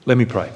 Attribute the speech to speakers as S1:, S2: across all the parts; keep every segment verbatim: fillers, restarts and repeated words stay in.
S1: Let me pray.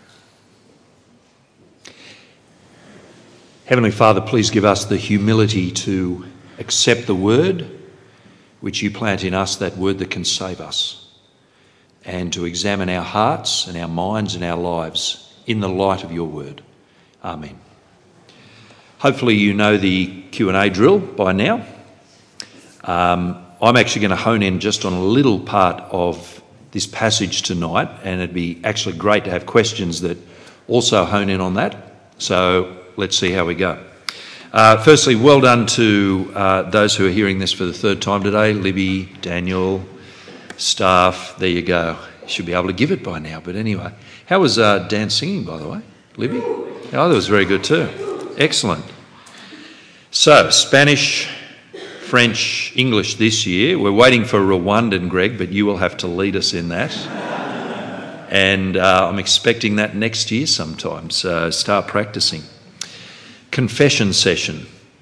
S1: Heavenly Father, please give us the humility to accept the word which you plant in us, that word that can save us, and to examine our hearts and our minds and our lives in the light of your word. Amen. Hopefully you know the Q and A drill by now. Um, I'm actually going to hone in just on a little part of this passage tonight, and it'd be actually great to have questions that also hone in on that. So let's see how we go. Uh, firstly, well done to uh, those who are hearing this for the third time today. Libby, Daniel, staff, there you go. You should be able to give it by now, but anyway. How was uh, Dan singing, by the way? Libby? Oh, that was very good too. Excellent. So, Spanish, French, English this year. We're waiting for Rwandan, Greg, but you will have to lead us in that. And uh, I'm expecting that next year sometime, so start practicing. Confession session.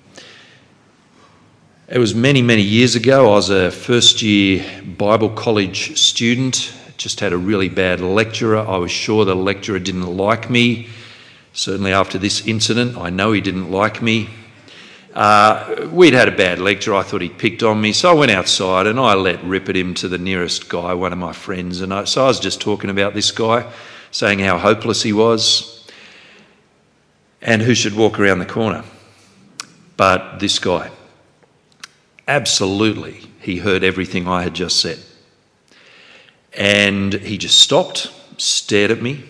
S1: It was many, many years ago. I was a first year Bible college student. Just had a really bad lecturer. I was sure the lecturer didn't like me. Certainly after this incident, I know he didn't like me. Uh, we'd had a bad lecturer. I thought he'd picked on me. So I went outside and I let rip at him to the nearest guy, one of my friends. And I, so I was just talking about this guy, saying how hopeless he was and who should walk around the corner. But this guy, absolutely, he heard everything I had just said. And he just stopped, stared at me,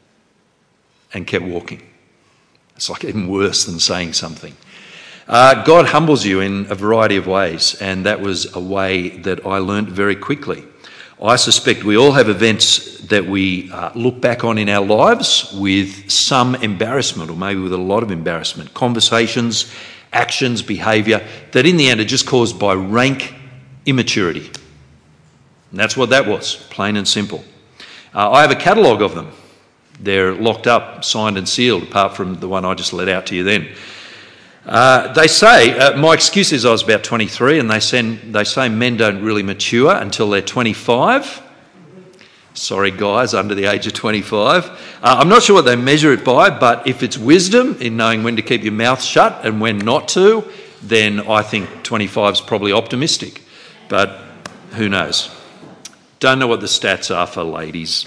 S1: and kept walking. It's like even worse than saying something. Uh, God humbles you in a variety of ways, and that was a way that I learned very quickly. I suspect we all have events that we uh, look back on in our lives with some embarrassment, or maybe with a lot of embarrassment. Conversations, actions, behaviour that in the end are just caused by rank immaturity. And that's what that was, plain and simple. Uh, I have a catalogue of them. They're locked up, signed and sealed, apart from the one I just let out to you then. Uh, they say, uh, my excuse is I was about twenty-three, and they, send, they say men don't really mature until they're twenty-five. Sorry, guys, under the age of twenty-five. Uh, I'm not sure what they measure it by, but if it's wisdom in knowing when to keep your mouth shut and when not to, then I think twenty-five is probably optimistic. But who knows? Don't know what the stats are for ladies.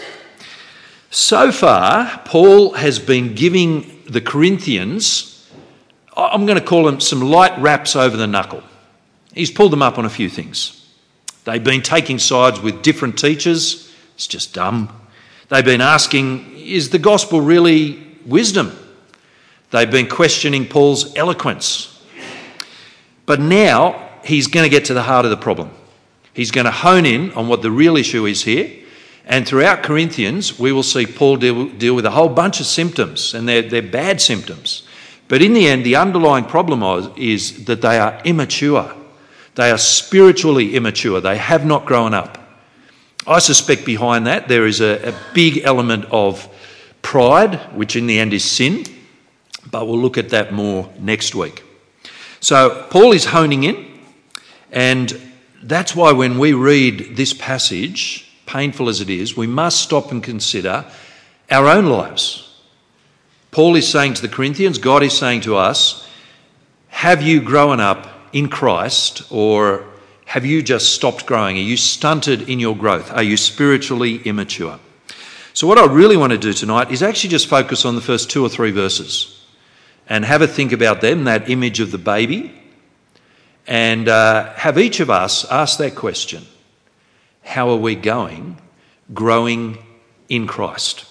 S1: So far, Paul has been giving the Corinthians, I'm going to call them some light raps over the knuckle. He's pulled them up on a few things. They've been taking sides with different teachers. It's just dumb. They've been asking, is the gospel really wisdom? They've been questioning Paul's eloquence. But now he's going to get to the heart of the problem. He's going to hone in on what the real issue is here. And throughout Corinthians, we will see Paul deal, deal with a whole bunch of symptoms, and they're, they're bad symptoms. But in the end, the underlying problem is that they are immature. They are spiritually immature. They have not grown up. I suspect behind that there is a, a big element of pride, which in the end is sin. But we'll look at that more next week. So Paul is honing in, and that's why when we read this passage, painful as it is, we must stop and consider our own lives. Paul is saying to the Corinthians, God is saying to us, have you grown up in Christ, or have you just stopped growing? Are you stunted in your growth? Are you spiritually immature? So what I really want to do tonight is actually just focus on the first two or three verses and have a think about them, that image of the baby, and uh, have each of us ask that question. How are we going, growing in Christ?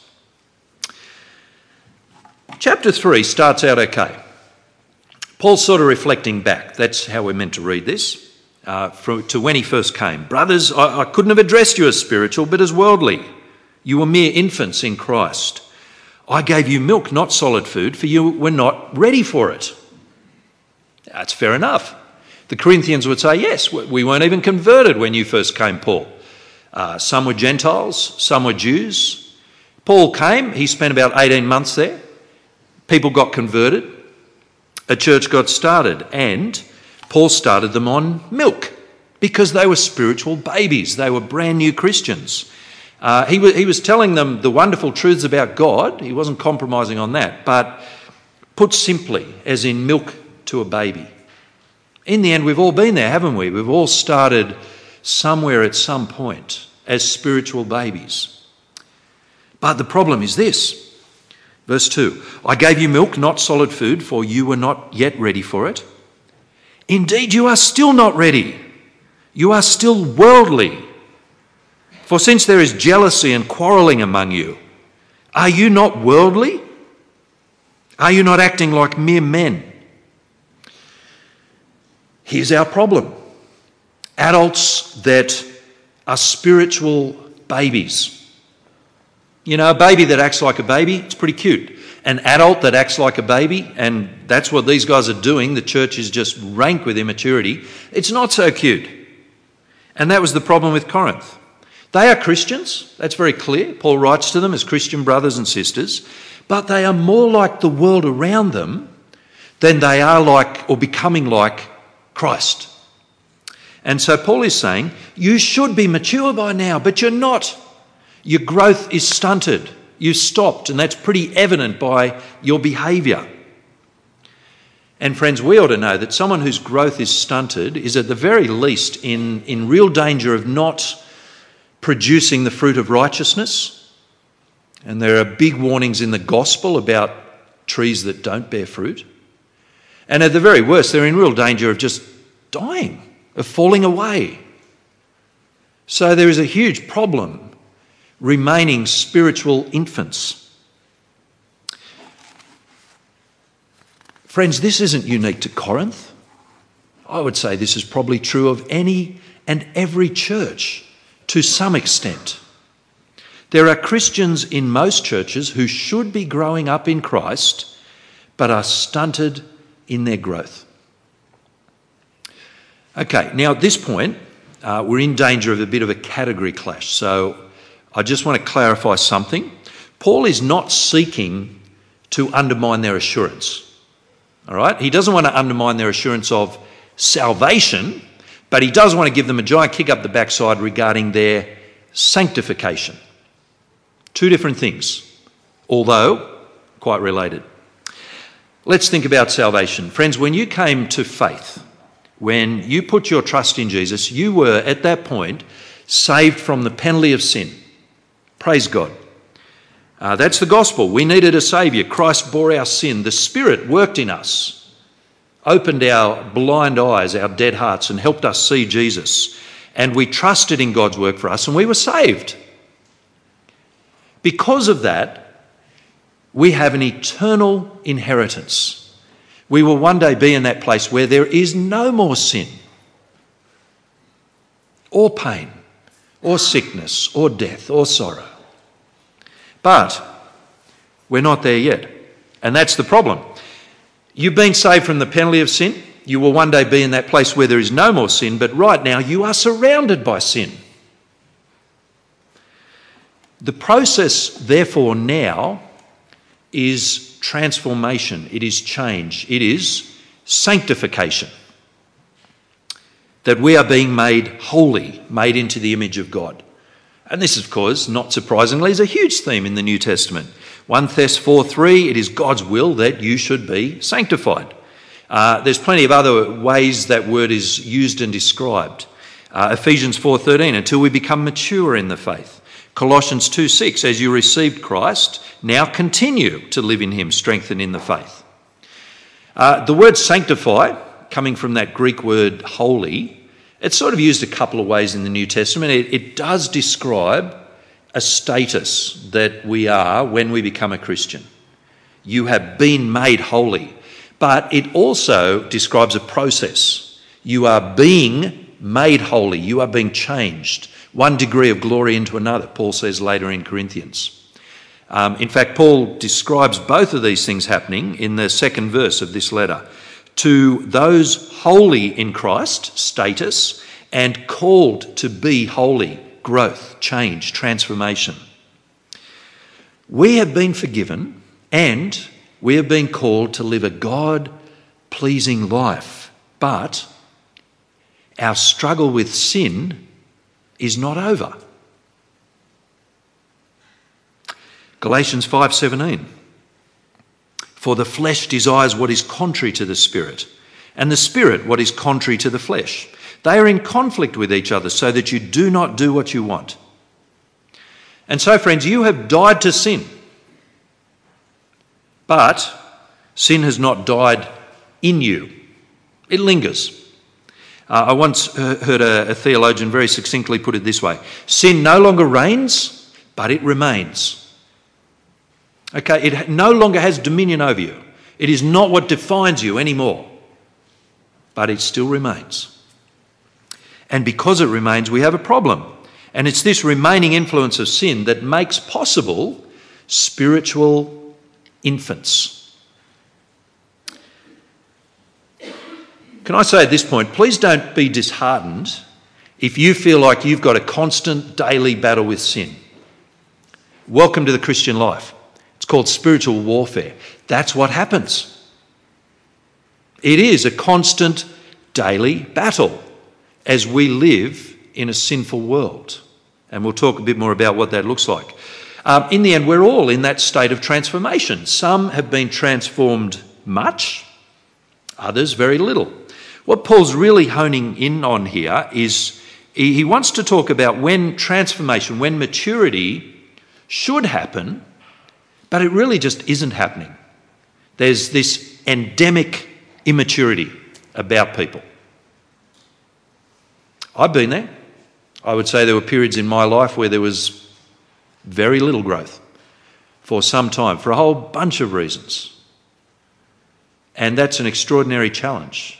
S1: Chapter three starts out okay. Paul's sort of reflecting back. That's how we're meant to read this. Uh, from, to when he first came. Brothers, I, I couldn't have addressed you as spiritual, but as worldly. You were mere infants in Christ. I gave you milk, not solid food, for you were not ready for it. That's fair enough. The Corinthians would say, yes, we weren't even converted when you first came, Paul. Uh, some were Gentiles, some were Jews. Paul came, he spent about eighteen months there. People got converted, a church got started, and Paul started them on milk because they were spiritual babies. They were brand new Christians. Uh, he, w- he was telling them the wonderful truths about God. He wasn't compromising on that. But put simply, as in milk to a baby. In the end, we've all been there, haven't we? We've all started somewhere at some point as spiritual babies. But the problem is this. Verse two, I gave you milk, not solid food, for you were not yet ready for it. Indeed, you are still not ready. You are still worldly. For since there is jealousy and quarrelling among you, are you not worldly? Are you not acting like mere men? Here's our problem. Adults that are spiritual babies. You know, a baby that acts like a baby, it's pretty cute. An adult that acts like a baby, and that's what these guys are doing, the church is just rank with immaturity, it's not so cute. And that was the problem with Corinth. They are Christians, that's very clear. Paul writes to them as Christian brothers and sisters, but they are more like the world around them than they are like or becoming like Christ. And so Paul is saying, you should be mature by now, but you're not. Your growth is stunted. You stopped, and that's pretty evident by your behaviour. And friends, we ought to know that someone whose growth is stunted is at the very least in, in real danger of not producing the fruit of righteousness. And there are big warnings in the gospel about trees that don't bear fruit. And at the very worst, they're in real danger of just dying, of falling away. So there is a huge problem remaining spiritual infants. Friends, this isn't unique to Corinth. I would say this is probably true of any and every church to some extent. There are Christians in most churches who should be growing up in Christ but are stunted in their growth. Okay, now at this point, uh, we're in danger of a bit of a category clash. So I just want to clarify something. Paul is not seeking to undermine their assurance. All right? He doesn't want to undermine their assurance of salvation, but he does want to give them a giant kick up the backside regarding their sanctification. Two different things, although quite related. Let's think about salvation. Friends, when you came to faith, when you put your trust in Jesus, you were at that point saved from the penalty of sin. Praise God. Uh, that's the gospel. We needed a saviour. Christ bore our sin. The Spirit worked in us, opened our blind eyes, our dead hearts, and helped us see Jesus. And we trusted in God's work for us, and we were saved. Because of that, we have an eternal inheritance. We will one day be in that place where there is no more sin, or pain, or sickness, or death, or sorrow. But we're not there yet. And that's the problem. You've been saved from the penalty of sin. You will one day be in that place where there is no more sin, but right now you are surrounded by sin. The process, therefore, now is transformation. It is change. It is sanctification. That we are being made holy, made into the image of God. And this, of course, not surprisingly, is a huge theme in the New Testament. First Thessalonians four three, it is God's will that you should be sanctified. Uh, there's plenty of other ways that word is used and described. Uh, Ephesians four thirteen, until we become mature in the faith. Colossians two six, as you received Christ, now continue to live in him, strengthened in the faith. Uh, the word sanctify, coming from that Greek word holy, it's sort of used a couple of ways in the New Testament. It, it does describe a status that we are when we become a Christian. You have been made holy. But it also describes a process. You are being made holy. You are being changed. One degree of glory into another, Paul says later in Corinthians. Um, in fact, Paul describes both of these things happening in the second verse of this letter. To those holy in Christ, status, and called to be holy, growth, change, transformation. We have been forgiven and we have been called to live a God-pleasing life. But our struggle with sin is not over. Galatians five seventeen. For the flesh desires what is contrary to the Spirit, and the Spirit what is contrary to the flesh. They are in conflict with each other so that you do not do what you want. And so, friends, you have died to sin. But sin has not died in you. It lingers. Uh, I once heard a, a theologian very succinctly put it this way. Sin no longer reigns, but it remains. Okay, it no longer has dominion over you. It is not what defines you anymore, but it still remains. And because it remains, we have a problem. And it's this remaining influence of sin that makes possible spiritual infants. Can I say at this point, please don't be disheartened if you feel like you've got a constant daily battle with sin. Welcome to the Christian life. It's called spiritual warfare. That's what happens. It is a constant daily battle as we live in a sinful world. And we'll talk a bit more about what that looks like. Um, in the end, we're all in that state of transformation. Some have been transformed much, others very little. What Paul's really honing in on here is he, he wants to talk about when transformation, when maturity should happen, but it really just isn't happening. There's this endemic immaturity about people. I've been there. I would say there were periods in my life where there was very little growth for some time, for a whole bunch of reasons. And that's an extraordinary challenge.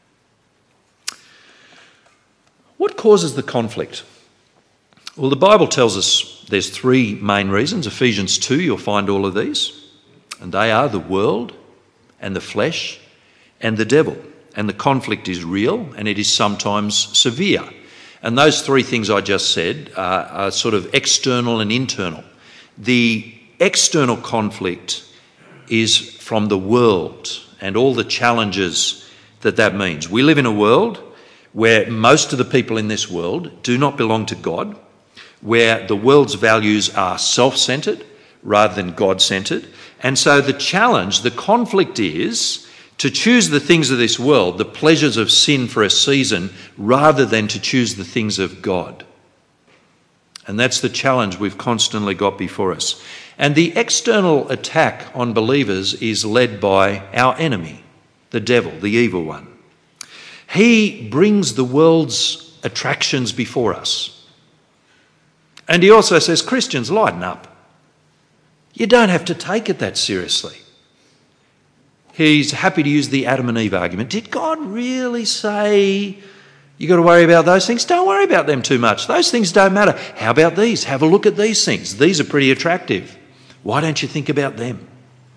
S1: What causes the conflict? Well, the Bible tells us there's three main reasons. Ephesians two, you'll find all of these. And they are the world and the flesh and the devil. And the conflict is real and it is sometimes severe. And those three things I just said are, are sort of external and internal. The external conflict is from the world and all the challenges that that means. We live in a world where most of the people in this world do not belong to God, where the world's values are self-centred rather than God-centred. And so the challenge, the conflict is to choose the things of this world, the pleasures of sin for a season, rather than to choose the things of God. And that's the challenge we've constantly got before us. And the external attack on believers is led by our enemy, the devil, the evil one. He brings the world's attractions before us. And he also says, Christians, lighten up. You don't have to take it that seriously. He's happy to use the Adam and Eve argument. Did God really say you got to worry about those things? Don't worry about them too much. Those things don't matter. How about these? Have a look at these things. These are pretty attractive. Why don't you think about them?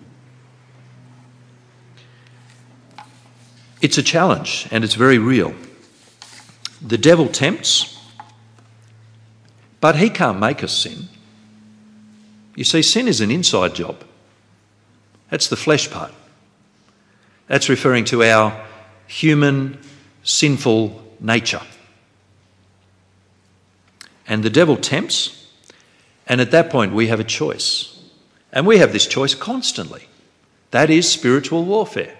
S1: It's a challenge and it's very real. The devil tempts, but he can't make us sin. You see, sin is an inside job. That's the flesh part. That's referring to our human, sinful nature. And the devil tempts, and at that point we have a choice. And we have this choice constantly. That is spiritual warfare.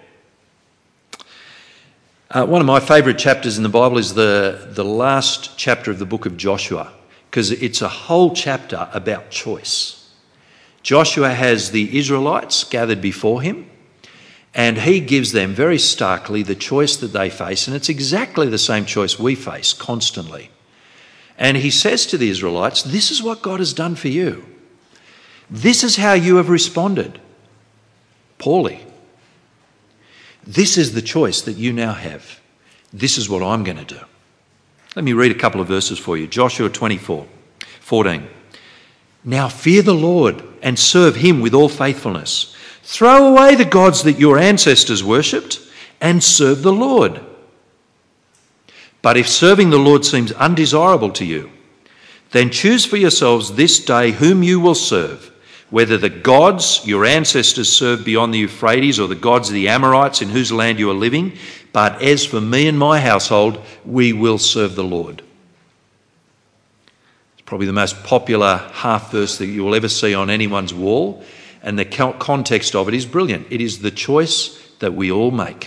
S1: Uh, one of my favourite chapters in the Bible is the, the last chapter of the book of Joshua, because it's a whole chapter about choice. Joshua has the Israelites gathered before him, and he gives them very starkly the choice that they face, and it's exactly the same choice we face constantly. And he says to the Israelites, this is what God has done for you. This is how you have responded. Poorly. This is the choice that you now have. This is what I'm going to do. Let me read a couple of verses for you. Joshua twenty-four, fourteen. Now fear the Lord and serve him with all faithfulness. Throw away the gods that your ancestors worshipped and serve the Lord. But if serving the Lord seems undesirable to you, then choose for yourselves this day whom you will serve, whether the gods your ancestors served beyond the Euphrates or the gods of the Amorites in whose land you are living. But as for me and my household, we will serve the Lord. It's probably the most popular half verse that you will ever see on anyone's wall, and the context of it is brilliant. It is the choice that we all make.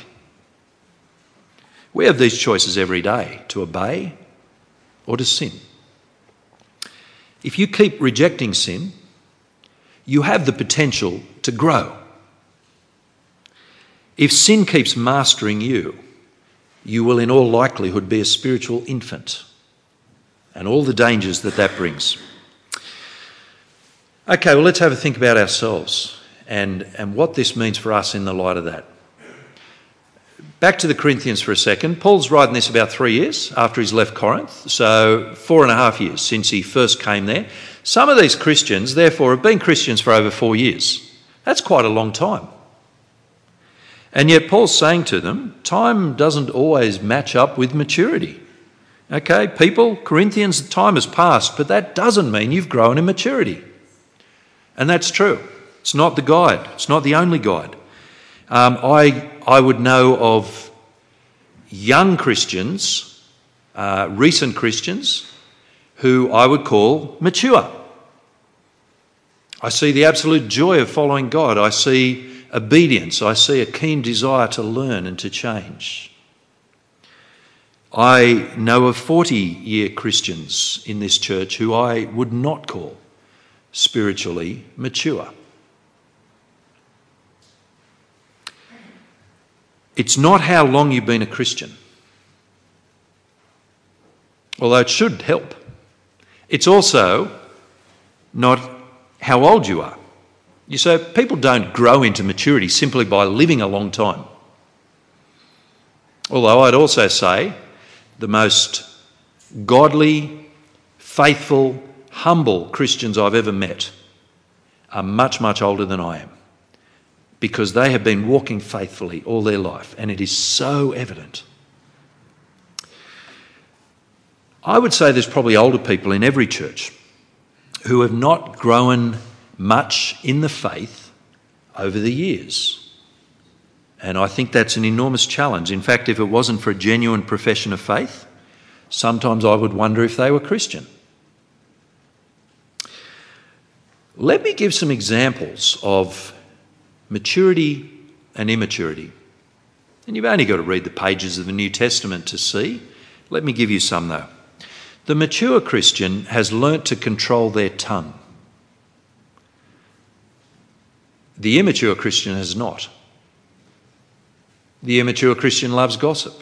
S1: We have these choices every day, to obey or to sin. If you keep rejecting sin, you have the potential to grow. If sin keeps mastering you, you will in all likelihood be a spiritual infant, and all the dangers that that brings. Okay, well, let's have a think about ourselves and, and what this means for us in the light of that. Back to the Corinthians for a second. Paul's writing this about three years after he's left Corinth, so four and a half years since he first came there. Some of these Christians, therefore, have been Christians for over four years. That's quite a long time. And yet Paul's saying to them, time doesn't always match up with maturity. Okay, people, Corinthians, time has passed, but that doesn't mean you've grown in maturity. And that's true. It's not the guide. It's not the only guide. Um, I I would know of young Christians, uh, recent Christians, who I would call mature. I see the absolute joy of following God. I see obedience. I see a keen desire to learn and to change. I know of forty-year Christians in this church who I would not call spiritually mature. It's not how long you've been a Christian, although it should help. It's also not how old you are. You say people don't grow into maturity simply by living a long time. Although I'd also say the most godly, faithful, humble Christians I've ever met are much, much older than I am, because they have been walking faithfully all their life, and it is so evident. I would say there's probably older people in every church who have not grown much in the faith over the years. And I think that's an enormous challenge. In fact, if it wasn't for a genuine profession of faith, sometimes I would wonder if they were Christian. Let me give some examples of maturity and immaturity. And you've only got to read the pages of the New Testament to see. Let me give you some though. The mature Christian has learnt to control their tongue. The immature Christian has not. The immature Christian loves gossip.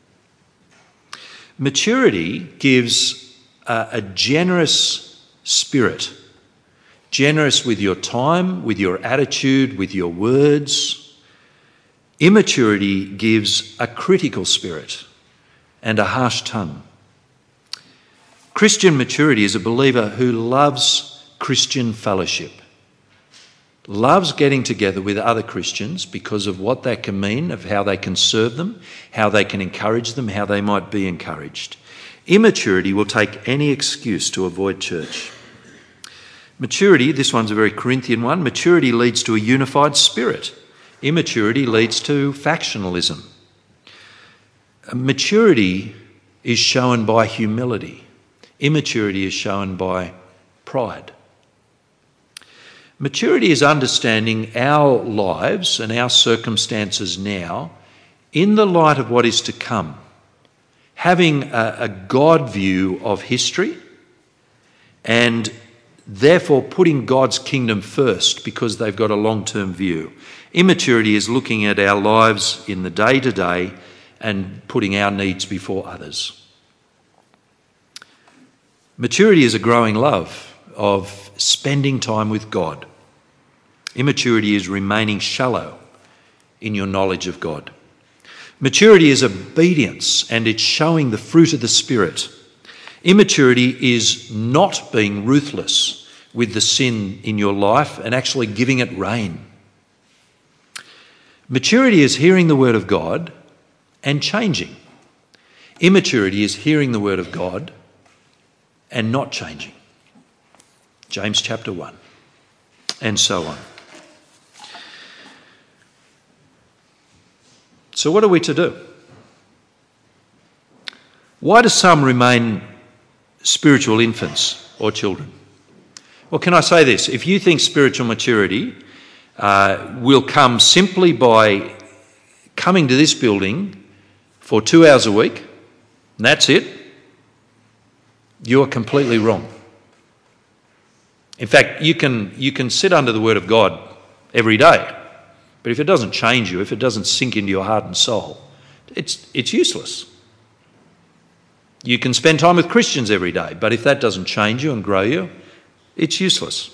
S1: Maturity gives a, a generous spirit. Generous with your time, with your attitude, with your words. Immaturity gives a critical spirit and a harsh tongue. Christian maturity is a believer who loves Christian fellowship, loves getting together with other Christians because of what that can mean, of how they can serve them, how they can encourage them, how they might be encouraged. Immaturity will take any excuse to avoid church. Maturity, this one's a very Corinthian one, maturity leads to a unified spirit. Immaturity leads to factionalism. Maturity is shown by humility. Immaturity is shown by pride. Maturity is understanding our lives and our circumstances now in the light of what is to come. Having a, a God view of history and therefore putting God's kingdom first because they've got a long-term view. Immaturity is looking at our lives in the day-to-day and putting our needs before others. Maturity is a growing love of spending time with God. Immaturity is remaining shallow in your knowledge of God. Maturity is obedience, and it's showing the fruit of the Spirit. Immaturity is not being ruthless with the sin in your life and actually giving it rein. Maturity is hearing the word of God and changing. Immaturity is hearing the word of God and not changing. James chapter one, and so on. So what are we to do? Why do some remain spiritual infants or children? Well, can I say this? If you think spiritual maturity uh, will come simply by coming to this building for two hours a week, and that's it, you're completely wrong. In fact, you can you can sit under the Word of God every day, but if it doesn't change you, if it doesn't sink into your heart and soul, it's it's useless. You can spend time with Christians every day, but if that doesn't change you and grow you, it's useless.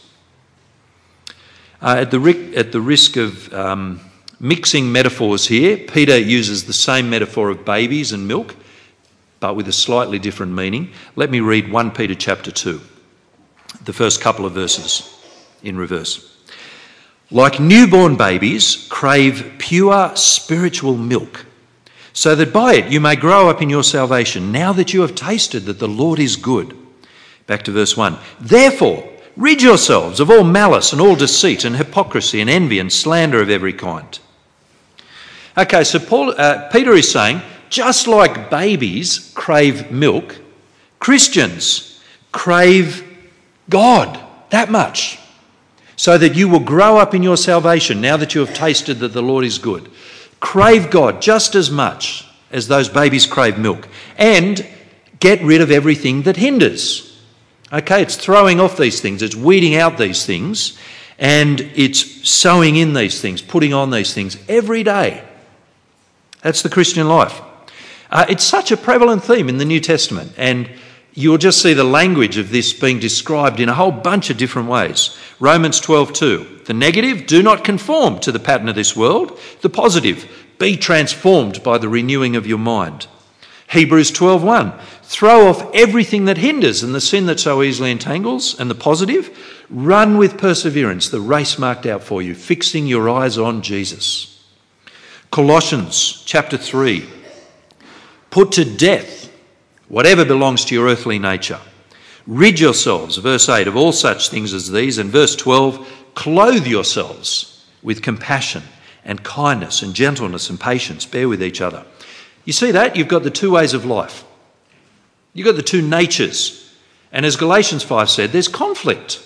S1: Uh, at the ri- at the risk of um, mixing metaphors here, Peter uses the same metaphor of babies and milk, but with a slightly different meaning. Let me read First Peter chapter two, the first couple of verses in reverse. Like newborn babies, crave pure spiritual milk, so that by it you may grow up in your salvation, now that you have tasted that the Lord is good. Back to verse one. Therefore, rid yourselves of all malice and all deceit and hypocrisy and envy and slander of every kind. Okay, so Paul, uh, Peter is saying, just like babies crave milk, Christians crave God that much, so that you will grow up in your salvation now that you have tasted that the Lord is good. Crave God just as much as those babies crave milk, and get rid of everything that hinders. Okay, it's throwing off these things, it's weeding out these things, and it's sowing in these things, putting on these things every day. That's the Christian life. Uh, it's such a prevalent theme in the New Testament, and you'll just see the language of this being described in a whole bunch of different ways. Romans twelve two, the negative, do not conform to the pattern of this world. The positive, be transformed by the renewing of your mind. Hebrews twelve one, throw off everything that hinders and the sin that so easily entangles. And the positive, run with perseverance the race marked out for you, fixing your eyes on Jesus. Colossians chapter three, put to death whatever belongs to your earthly nature. Rid yourselves, verse eight, of all such things as these. And verse twelve, clothe yourselves with compassion and kindness and gentleness and patience. Bear with each other. You see that? You've got the two ways of life. You've got the two natures. And as Galatians five said, there's conflict.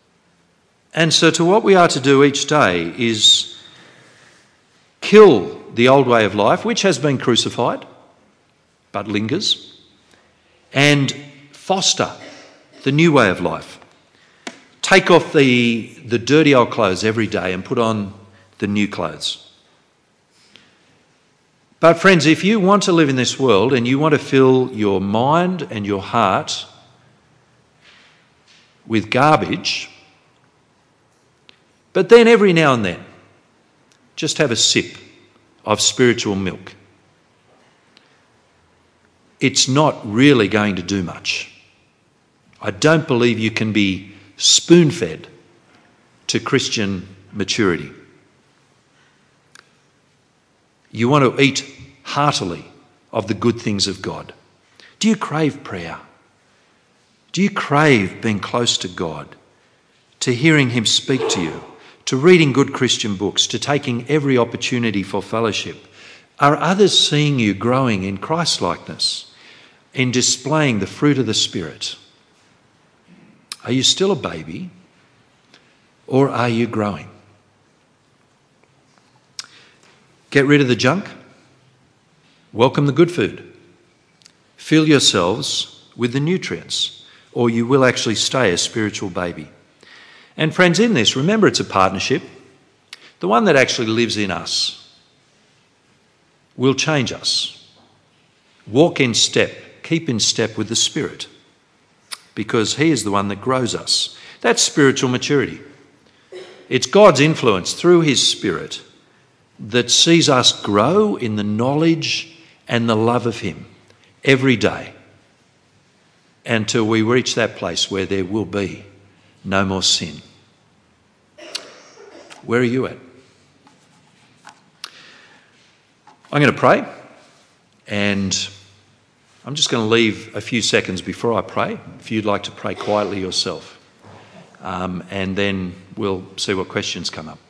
S1: And so to what we are to do each day is kill the old way of life, which has been crucified, but lingers, and foster the new way of life. Take off the, the dirty old clothes every day and put on the new clothes. But friends, if you want to live in this world and you want to fill your mind and your heart with garbage, but then every now and then just have a sip of spiritual milk, it's not really going to do much. I don't believe you can be spoon-fed to Christian maturity. You want to eat heartily of the good things of God. Do you crave prayer? Do you crave being close to God, to hearing him speak to you, to reading good Christian books, to taking every opportunity for fellowship? Are others seeing you growing in Christ-likeness, in displaying the fruit of the Spirit? Are you still a baby, or are you growing? Get rid of the junk. Welcome the good food. Fill yourselves with the nutrients, or you will actually stay a spiritual baby. And friends, in this, remember it's a partnership. The one that actually lives in us will change us. Walk in step, keep in step with the Spirit, because he is the one that grows us. That's spiritual maturity. It's God's influence through his Spirit that sees us grow in the knowledge and the love of him every day until we reach that place where there will be no more sin. Where are you at? I'm going to pray, and I'm just going to leave a few seconds before I pray, if you'd like to pray quietly yourself, um, and then we'll see what questions come up.